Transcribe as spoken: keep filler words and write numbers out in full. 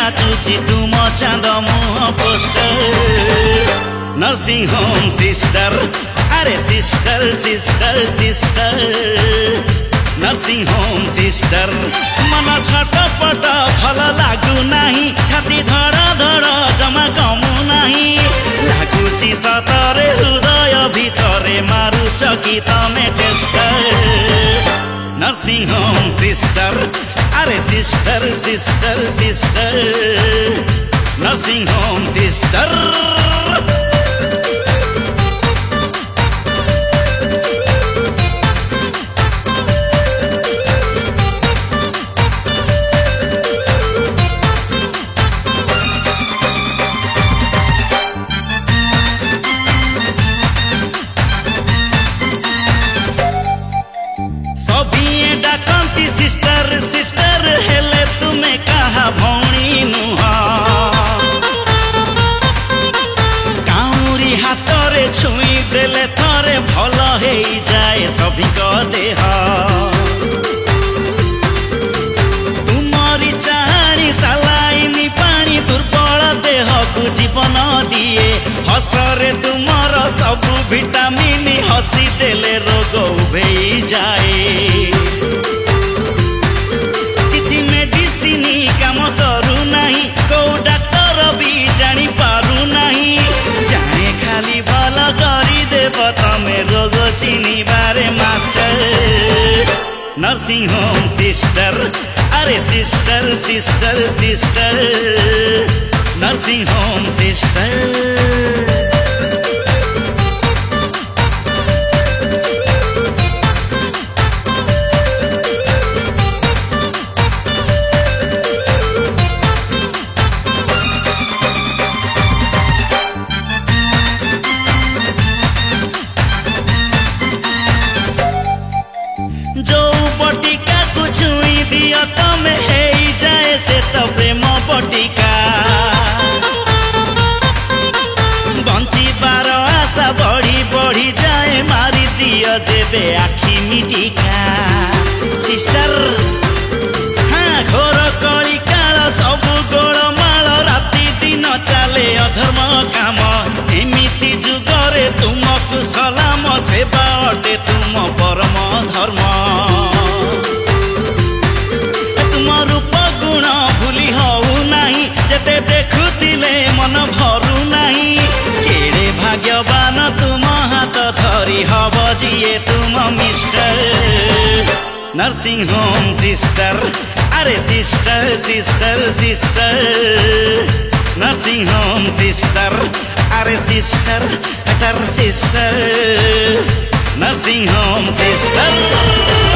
नाचुची तुम चांद मुह पोस्टर नर्सिंग होम सिस्टर अरे sister sister sister nursing home sister मन छटपट भल लागु नाही छाती धड़ धड़ जमा कमु नाही लागुची सतरे हृदय भितरे मारुच कि तमे टेस्टर नर्सिंग होम सिस्टर अरे sister sister sister nursing home sister sister sister हेले तुम्हें कहा भौणी नुह काउरी हाथरे छुई देले थरे भल हे जाए सभिक देह तुमरी चाहाणी सालाइनी पानी दुर्बल देह को जीवन दिए हसरे तुमर सब विटामिन हसी देले रोग उभेई जाए काम करू नहीं को डाक्टर भी जानी पारू नहीं जाने खाली भल करी देव तमे रोग चिनी बारे मास्टर नर्सिंग होम सिस्टर अरे sister sister sister nursing home sister जो बटिका को छुई दिया तमे हे जाए से तो प्रेम बटिका बंची बार आशा बढ़ी बढ़ी जाए मारी दिया जेबे आखि मिटिका सिस्टर हाँ घोर कली काल सब गोलमाल राति दिन चले अधर्म काम एमिति जुगरे तुमको सलाम सेवा अटे तुम परम धर्म तुम रूप गुण भूली हऊ नाही जेते देखुतिले मन भरू नाही केड़े भाग्यवान तुम हाथ धरी हब जिए तुम मिस्टर नर्सिंग होम सिस्टर अरे sister sister sister nursing home sister अरे सिस्टर अटर सिस्टर नर्सिंग होम सिस्टर